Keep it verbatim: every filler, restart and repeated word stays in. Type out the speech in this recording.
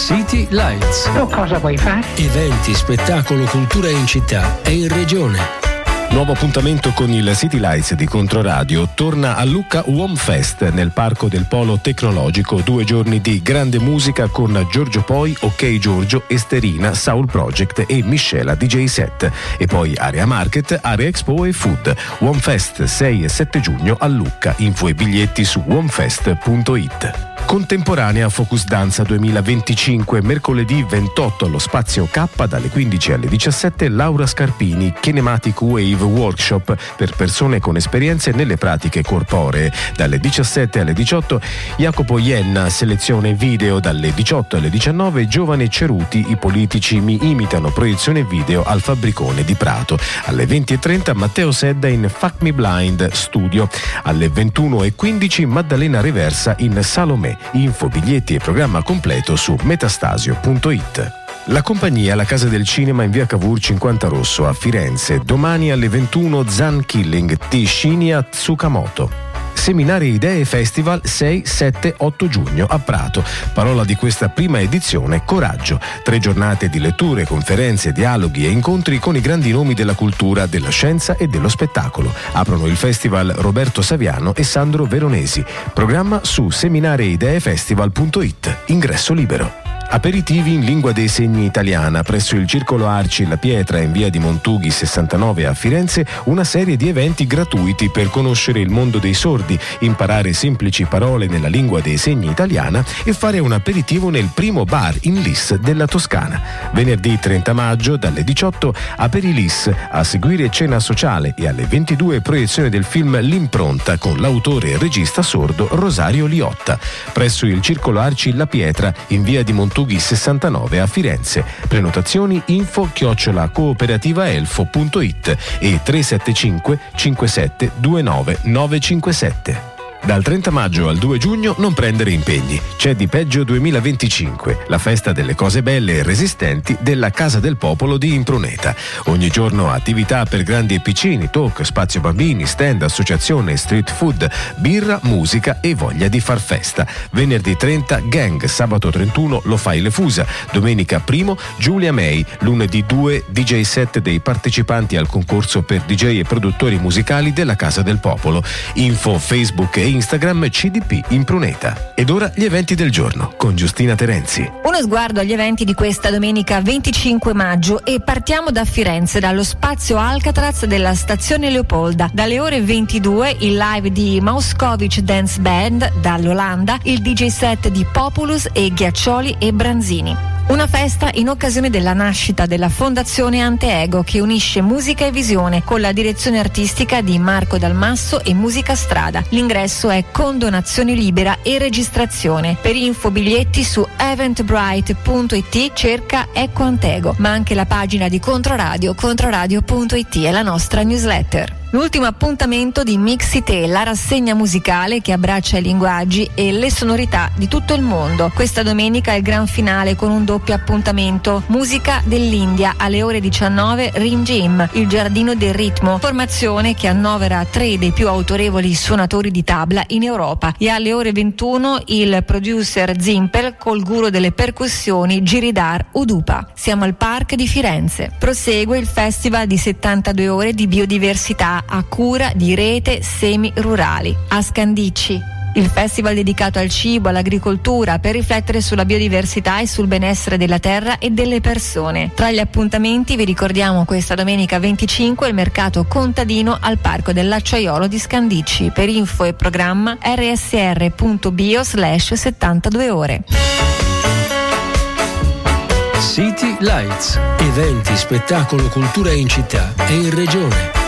City Lights. Tu cosa vuoi fare? Eventi, spettacolo, cultura in città e in regione. Nuovo appuntamento con il City Lights di Controradio. Torna a Lucca WOMFest nel Parco del Polo Tecnologico. Due giorni di grande musica con Giorgio Poi, Ok Giorgio, Esterina, Soul Project e Miscela D J set. E poi Area Market, Area Expo e Food. WOMFest sei e sette giugno a Lucca. Info e biglietti su womfest punto it. Contemporanea Focus Danza duemilaventicinque, mercoledì ventotto allo Spazio K dalle quindici alle diciassette. Laura Scarpini, Kinematic Wave Workshop per persone con esperienze nelle pratiche corporee. Dalle diciassette alle diciotto Jacopo Ienna, selezione video. Dalle diciotto alle diciannove Giovane Ceruti, I politici mi imitano, proiezione video al Fabbricone di Prato. Alle venti e trenta Matteo Sedda in Fuck Me Blind Studio. Alle ventuno e quindici Maddalena Reversa in Salomè. Info, biglietti e programma completo su metastasio punto it. La compagnia La Casa del Cinema in via Cavour cinquanta Rosso a Firenze. Domani alle ventuno Zan Killing di Shinya Tsukamoto. Seminari Idee Festival sei, sette, otto giugno a Prato. Parola di questa prima edizione: coraggio. Tre giornate di letture, conferenze, dialoghi e incontri con i grandi nomi della cultura, della scienza e dello spettacolo. Aprono il festival Roberto Saviano e Sandro Veronesi. Programma su seminariidefestival punto it. Ingresso libero. Aperitivi in lingua dei segni italiana presso il Circolo Arci La Pietra in via di Montughi sessantanove a Firenze. Una serie di eventi gratuiti per conoscere il mondo dei sordi, imparare semplici parole nella lingua dei segni italiana e fare un aperitivo nel primo bar in Lis della Toscana. Venerdì trenta maggio dalle diciotto Aperilis, a seguire cena sociale e alle ventidue proiezione del film L'impronta con l'autore e regista sordo Rosario Liotta presso il Circolo Arci La Pietra in via di Montughi sessantanove a Firenze. Prenotazioni info chiocciola cooperativaelfo punto it e tre sette cinque cinque sette due nove nove cinque sette. Dal trenta maggio al due giugno non prendere impegni. C'è Di Peggio duemilaventicinque, la festa delle cose belle e resistenti della Casa del Popolo di Impruneta. Ogni giorno attività per grandi e piccini, talk, spazio bambini, stand, associazione, street food, birra, musica e voglia di far festa. Venerdì trenta Gang, sabato trentuno Lo Fai le Fusa, domenica primo Giulia May, lunedì due D J set dei partecipanti al concorso per D J e produttori musicali della Casa del Popolo. Info Facebook e Instagram C D P Impruneta. Ed ora gli eventi del giorno con Giustina Terenzi. Uno sguardo agli eventi di questa domenica venticinque maggio e partiamo da Firenze, dallo spazio Alcatraz della stazione Leopolda. Dalle ore ventidue il live di Mauskovic Dance Band dall'Olanda, il D J set di Populus e Ghiaccioli e Branzini. Una festa in occasione della nascita della Fondazione Anteego che unisce musica e visione con la direzione artistica di Marco Dalmasso e Musica Strada. L'ingresso è con donazione libera e registrazione. Per info biglietti su eventbrite punto it cerca Ecco Antego, ma anche la pagina di Controradio, controradio punto it è la nostra newsletter. L'ultimo appuntamento di Mixite, la rassegna musicale che abbraccia i linguaggi e le sonorità di tutto il mondo. Questa domenica è il gran finale con un doppio appuntamento. Musica dell'India alle ore diciannove, Rim Jim, il giardino del ritmo, formazione che annovera tre dei più autorevoli suonatori di tabla in Europa. E alle ore ventuno il producer Zimpel col guru delle percussioni Giridhar Udupa. Siamo al Park di Firenze. Prosegue il festival di settantadue ore di biodiversità a cura di Rete Semi Rurali a Scandicci. Il festival dedicato al cibo, all'agricoltura, per riflettere sulla biodiversità e sul benessere della terra e delle persone. Tra gli appuntamenti vi ricordiamo questa domenica venticinque il mercato contadino al Parco dell'Acciaiolo di Scandicci. Per info e programma erre esse erre punto bio slash settantadue ore. City Lights, eventi, spettacolo, cultura in città e in regione.